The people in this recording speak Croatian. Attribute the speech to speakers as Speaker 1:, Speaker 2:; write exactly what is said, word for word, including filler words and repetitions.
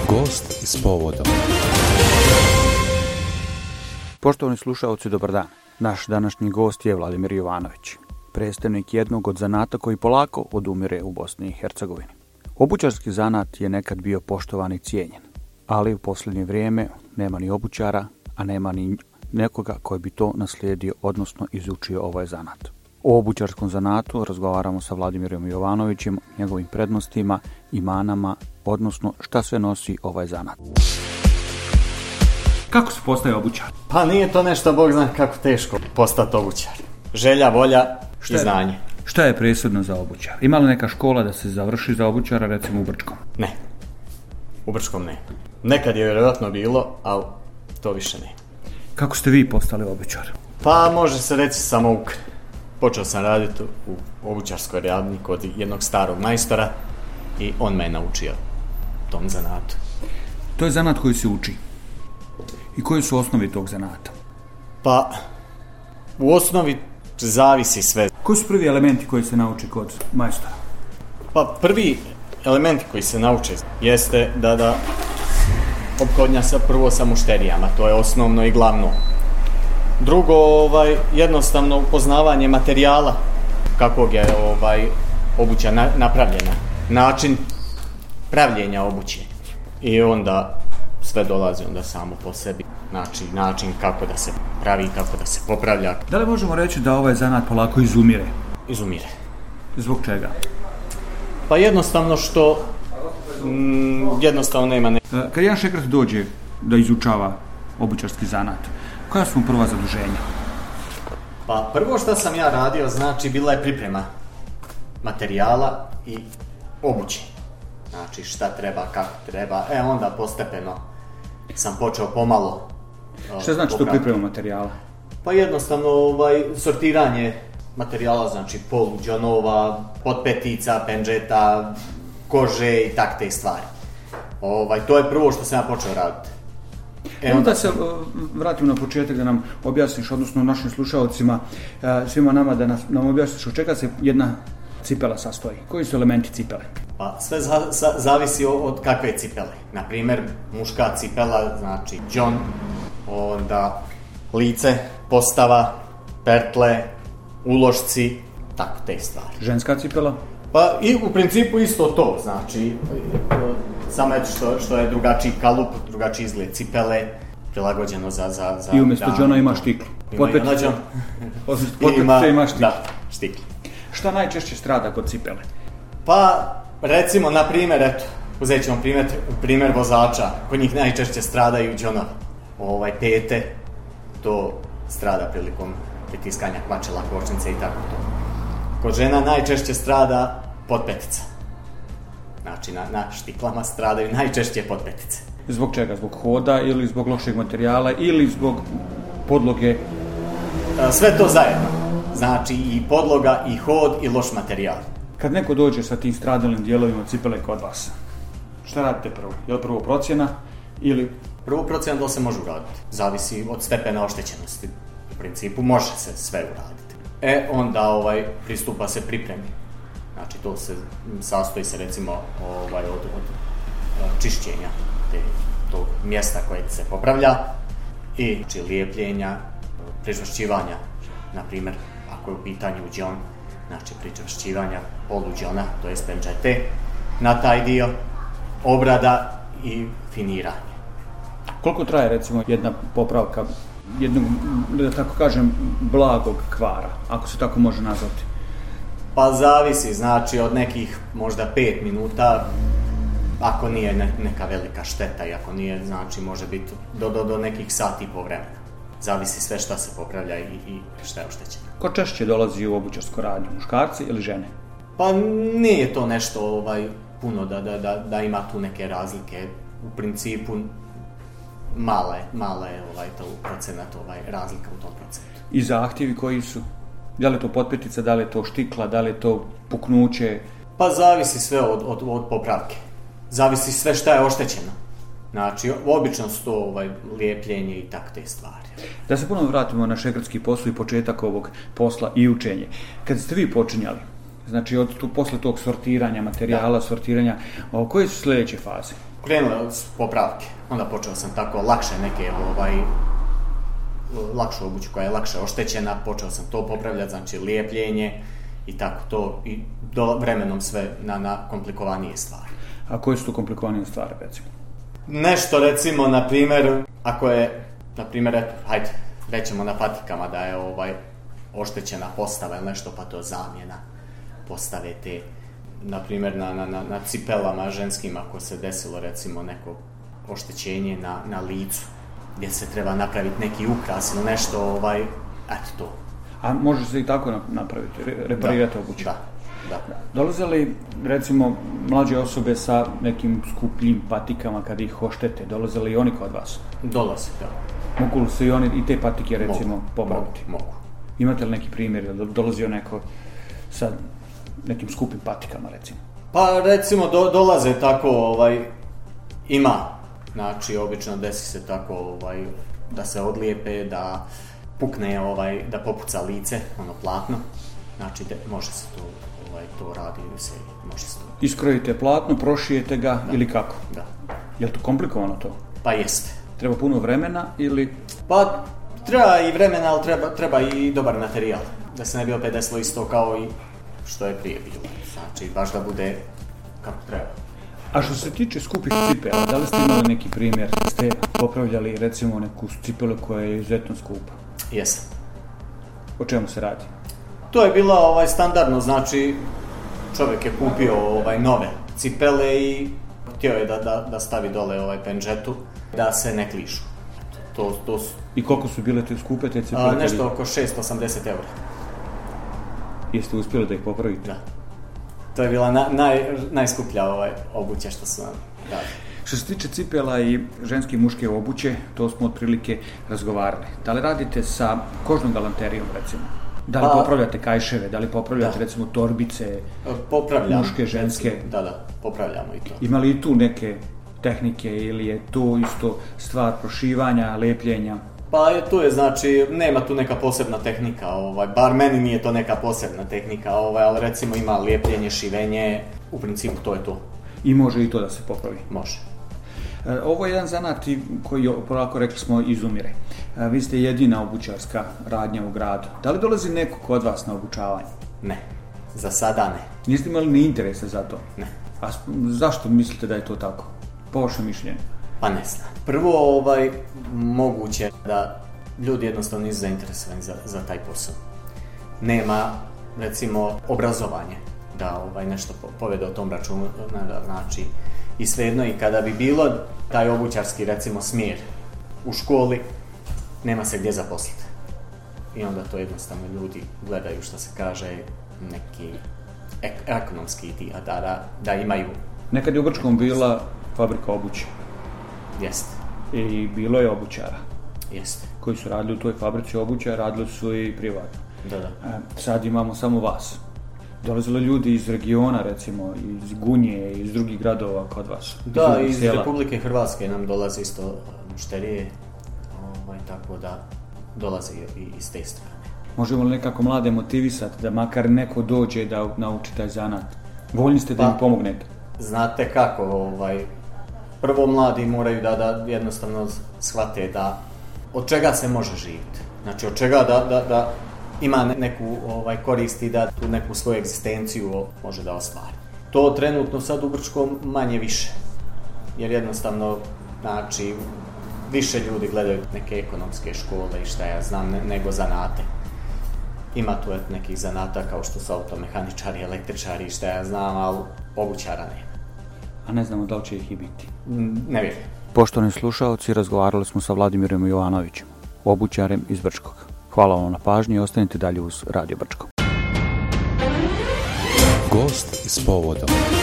Speaker 1: Gost s povodom.
Speaker 2: Poštovani slušaoci, dobar dan. Naš današnji gost je Vladimir Jovanović, predstavnik jednog od zanata koji polako odumire u Bosni i Hercegovini. Obućarski zanat je nekad bio poštovan i cijenjen, ali u posljednje vrijeme nema ni obućara, a nema ni nekoga koji bi to naslijedio, odnosno izučio ovaj zanat. O obućarskom zanatu razgovaramo sa Vladimirom Jovanovićem, njegovim prednostima i manama, odnosno šta sve nosi ovaj zanat. Kako se postaje obućar?
Speaker 3: Pa nije to nešto, Bog zna kako teško postati obućar. Želja, volja
Speaker 2: šta
Speaker 3: i
Speaker 2: je,
Speaker 3: znanje.
Speaker 2: Šta je presudno za obućar? Ima li neka škola da se završi za obućara, recimo u Brčkom?
Speaker 3: Ne. U Brčkom ne. Nekad je vjerojatno bilo, ali to više ne.
Speaker 2: Kako ste vi postali obućar?
Speaker 3: Pa može se reći samouk. Počeo sam raditi u obućarskoj radnji kod jednog starog majstora i on me je naučio tom zanatu.
Speaker 2: To je zanat koji se uči. I koji su osnovi tog zanata?
Speaker 3: Pa, u osnovi zavisi sve.
Speaker 2: Koji su prvi elementi koji se nauči kod majstora?
Speaker 3: Pa prvi elementi koji se nauče jeste da da ophodnja sa prvo sa mušterijama, to je osnovno i glavno. Drugo, ovaj, jednostavno upoznavanje materijala, kakvog je ovaj, obuća na, napravljena, način pravljenja obuće. I onda sve dolazi onda samo po sebi, znači način kako da se pravi, kako da se popravlja.
Speaker 2: Da li možemo reći da ovaj zanat polako izumire?
Speaker 3: Izumire.
Speaker 2: Zbog čega?
Speaker 3: Pa jednostavno što mm, jednostavno nema ne...
Speaker 2: Kad jedan šekret dođe da izučava obućarski zanat, koja su mu prva zaduženja?
Speaker 3: Pa prvo što sam ja radio, znači bila je priprema materijala i obuće. Znači šta treba, kako treba. E onda postepeno sam počeo pomalo.
Speaker 2: Šta znači to priprema materijala?
Speaker 3: Pa jednostavno ovaj, sortiranje materijala, znači polu, džonova, potpetica, pendžeta, kože i tak te stvari. Ovaj, to je prvo što sam ja počeo raditi.
Speaker 2: E onda se uh, vratimo na početak da nam objasniš, odnosno našim slušalcima, uh, svima nama da nas, nam objasniš od čega se jedna cipela sastoji. Koji su elementi cipele?
Speaker 3: Pa sve za, za, zavisi od kakve cipele. Naprimjer, muška cipela, znači džon, onda lice, postava, pertle, ulošci, tako te stvari.
Speaker 2: Ženska cipela?
Speaker 3: Pa i u principu isto to, znači samo eto što, što je drugačiji kalup, drugačiji izgled cipele, prilagođeno za... za, za
Speaker 2: I umjesto džona ima štiklu.
Speaker 3: Potpetice
Speaker 2: ima, ima štiklu.
Speaker 3: Da, štiklu.
Speaker 2: Šta najčešće strada kod cipele?
Speaker 3: Pa, recimo, na primjer, eto, uzet ćemo primjer, primjer vozača, kod njih najčešće stradaju džonovi, ovaj, pete, to strada prilikom pritiskanja kvačela, kočnice i tako to. Kod žena najčešće strada potpetica. Znači, na, na štiklama stradaju najčešće potpetice.
Speaker 2: Zbog čega? Zbog hoda ili zbog lošeg materijala ili zbog podloge?
Speaker 3: Sve to zajedno. Znači, i podloga, i hod, i loš materijal.
Speaker 2: Kad neko dođe sa tim stradalim dijelovima cipele kod vas, šta radite prvo? Je li prvo procjena ili...
Speaker 3: Prvo procjena da se može uraditi. Zavisi od stepena oštećenosti. U principu može se sve uraditi. E, onda ovaj, pristupa se pripremi. Znači, to se sastoji se recimo ovaj, od, od čišćenja te, tog mjesta koje se popravlja i znači, lijepljenja, pričvršćivanja, na primjer, ako je u pitanju džon, znači pričvršćivanja polu džona, to je pendžete, na taj dio, obrada i finiranje.
Speaker 2: Koliko traje recimo jedna popravka jednog, da tako kažem, blagog kvara, ako se tako može nazvati?
Speaker 3: Pa zavisi, znači od nekih možda pet minuta, ako nije ne, neka velika šteta i ako nije, znači može biti do, do, do nekih sati i po vremena. Zavisi sve šta se popravlja i, i šta je oštećeno.
Speaker 2: Ko češće dolazi u obućarsku radnju, muškarci ili žene?
Speaker 3: Pa nije to nešto ovaj, puno da, da, da, da ima tu neke razlike. U principu mala je, mala je ovaj, to procenat, ovaj, razlika u tom procentu.
Speaker 2: I zahtjevi koji su? Da li je to potpetica, da li je to štikla, da li je to puknuće?
Speaker 3: Pa zavisi sve od, od, od popravke. Zavisi sve šta je oštećeno. Znači, obično su to ovaj, lijepljenje i tak te stvari.
Speaker 2: Da se ponovno vratimo na šekretski posao i početak ovog posla i učenje. Kad ste vi počinjali, znači od tu, posle tog sortiranja materijala, da. sortiranja, o, koje su sljedeće faze?
Speaker 3: krenule su popravke. Onda počeo sam tako lakše neke, ovaj, lakšu obuću koja je lakše oštećena, počeo sam to popravljati, znači lijepljenje i tako to, i do, vremenom sve na, na komplikovanije stvari.
Speaker 2: A koje su to komplikovanije stvari, recimo?
Speaker 3: Nešto, recimo, na primjer, ako je, na primjer, hajde, rećemo na patikama da je ovaj oštećena postava ili nešto, pa to zamjena postave te, na primjer, na, na, na cipelama ženskim, ako se desilo, recimo, neko oštećenje na, na licu, gdje se treba napraviti neki ukras ili nešto, ovaj, eto to.
Speaker 2: A može se i tako napraviti, reparirati obuću?
Speaker 3: Da, da.
Speaker 2: Dolaze li, recimo, mlađe osobe sa nekim skupljim patikama kad ih oštete, dolaze li oni kod vas?
Speaker 3: Dolaze, da.
Speaker 2: Mogu li se i oni i te patike, recimo, mogu, popraviti?
Speaker 3: Mogu, mogu.
Speaker 2: Imate li neki primjer, da dolazio neko sa nekim skupim patikama, recimo?
Speaker 3: Pa, recimo, do, dolaze tako, ovaj, ima, znači, obično desi se tako, ovaj, da se odlijepe, da pukne, ovaj, da popuca lice, ono platno, znači, de, može se to, ovaj, to radi, se, može se to.
Speaker 2: Iskrojite platno, prošijete ga,
Speaker 3: da.
Speaker 2: Ili kako?
Speaker 3: Da.
Speaker 2: Je li to komplikovano to?
Speaker 3: Pa jeste.
Speaker 2: Treba puno vremena ili?
Speaker 3: Pa, treba i vremena, ali treba, treba i dobar materijal, da se ne bi opet desilo isto kao i što je prije bilo, znači, baš da bude kako treba.
Speaker 2: A što se tiče skupih cipela, da li ste imali neki primjer? Ste popravljali, recimo, neku cipelu koja je izuzetno skupa?
Speaker 3: Jesam.
Speaker 2: O čemu se radi?
Speaker 3: To je bilo ovaj, standardno, znači čovjek je kupio ovaj, nove cipele i htio je da, da, da stavi dole ovaj penđetu, da se ne klišu. To, to su...
Speaker 2: I koliko su bile te skupe te cipele?
Speaker 3: A, nešto oko šesto osamdeset eura.
Speaker 2: Jeste uspjeli da ih popravite?
Speaker 3: Da. To je bila na, naj, najskuplja ovaj, obuća što su nam dali.
Speaker 2: Što se tiče cipela i ženske i muške obuće, to smo otprilike razgovarali. Da li radite sa kožnom galanterijom, recimo? Da li pa, popravljate kajševe, da li popravljate, da. recimo, torbice,
Speaker 3: Popravljam,
Speaker 2: muške, ženske?
Speaker 3: Recimo, da, da, popravljamo i to.
Speaker 2: Ima li i tu neke tehnike ili je to isto stvar prošivanja, lepljenja?
Speaker 3: Pa je, tu je, znači, nema tu neka posebna tehnika, ovaj, bar meni nije to neka posebna tehnika, ovaj, ali recimo ima lijepljenje, šivenje, u principu to je to.
Speaker 2: I može i to da se popravi?
Speaker 3: Može.
Speaker 2: E, ovo je jedan zanat koji, polako rekli smo, izumire. E, vi ste jedina obućarska radnja u gradu. Da li dolazi neko kod vas na obučavanje?
Speaker 3: Ne, za sada ne.
Speaker 2: Niste imali ni interesa za to?
Speaker 3: Ne.
Speaker 2: A zašto mislite da je to tako? Po vašem mišljenju?
Speaker 3: Pa ne znam. Prvo, ovaj, moguće da ljudi jednostavno nisu zainteresovani za, za taj posao. Nema, recimo, obrazovanje da ovaj, nešto povede o tom računu, znači, i svejedno i kada bi bilo taj obućarski, recimo, smjer u školi, nema se gdje zaposliti. I onda to jednostavno ljudi gledaju, što se kaže, neki ek- ekonomski dio, da, da, da imaju...
Speaker 2: Nekad je u Brčkom bila fabrika obuće.
Speaker 3: Jeste.
Speaker 2: I bilo je obućara.
Speaker 3: Jeste.
Speaker 2: Koji su radili u toj fabrici obuća, radili su i privatno.
Speaker 3: Da, da.
Speaker 2: E, sad imamo samo vas. Dolazili ljudi iz regiona, recimo, iz Gunje, iz drugih gradova kod vas?
Speaker 3: Da, iz, iz Republike Hrvatske nam dolaze isto mušterije, ovaj, tako da dolaze i iz te strane.
Speaker 2: Možemo li nekako mlade motivisati da makar neko dođe da nauči taj zanat? Voljni ste da pa, im pomognete?
Speaker 3: Znate kako, ovaj, prvo mladi moraju da, da jednostavno shvate da od čega se može živjeti. Znači od čega da, da, da ima neku ovaj, koristi, da tu neku svoju egzistenciju može da ostvari. To trenutno sad u Brčkom manje više. Jer jednostavno, znači, više ljudi gledaju neke ekonomske škole i šta ja znam, ne, nego zanate. Ima tu nekih zanata kao što su automehaničari, električari i šta ja znam, ali obućara nema.
Speaker 2: A ne znamo da li će ih i biti.
Speaker 3: Ne vjerujem.
Speaker 2: Poštovani slušaoci, razgovarali smo sa Vladimirom Jovanovićem, obućarem iz Brčkog. Hvala vam na pažnji i ostanite dalje uz Radio Brčko.
Speaker 1: Gost s povodom.